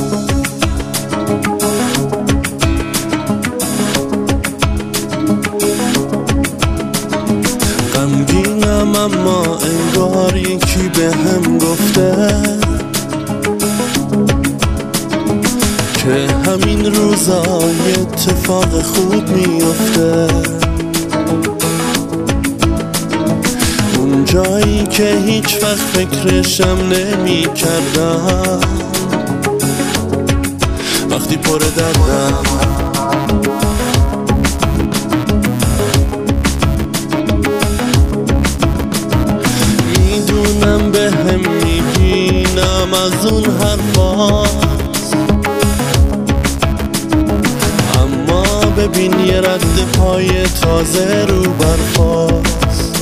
غمگینم اما انگار یکی به هم گفته که همین روزا یه اتفاق خوب میفته. اون جایی که هیچ وقت فکرشم نمی کردم، وقتی پر دردم میدونم به هم میگینم از اون حرفاست، اما ببین یه رد پای تازه رو برفاست.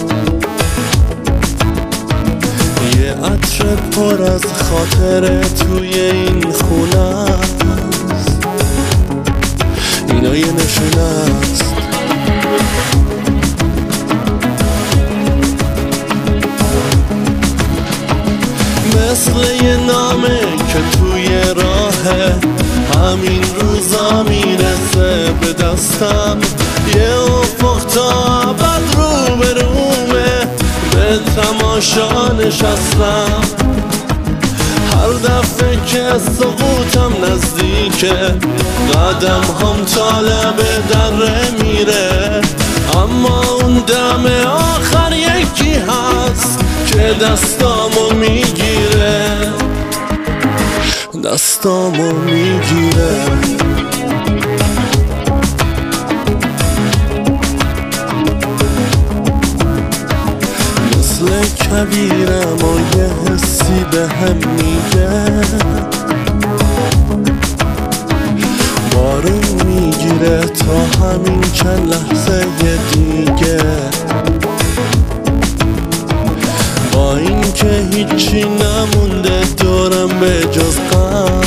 یه عطر پر از خاطره توی این خونه است، اینا یه نشونه است. مثل یه نامه که توی راه همین روزا میرسه به دستم، یه افق تا ابد رو به رومه، به تماشا نشستم. هر دفعه که سقوطم نزدیکه، قدم هم طالب دره میره، اما اون دم آخر یکی هست که دستامو میگیره، دستامو میگیره. مثل کبیرم و یه حسی به هم میگه، بارون میگیره تا همین چند لحظه دیگه. با این که هیچی نمونده دورم به جز غم،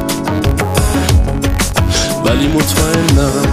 ولی مطمئنم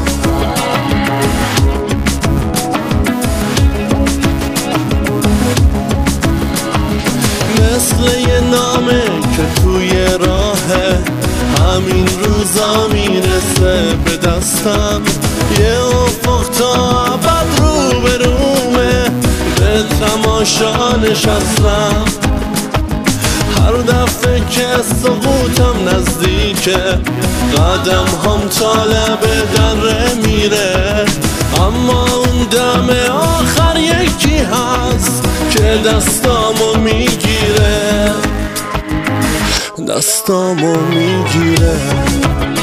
مثل یه نامه که توی راه همین روزا میرسه به دستم، یه افق تا ابد رو به رومه، به تماشا نشستم. هر دفعه که سقوطم نزدیکه، قدم هم طالب دره میره، اما اون دم آخر یکی هست که دستامو میگیره، دستامو میگیره.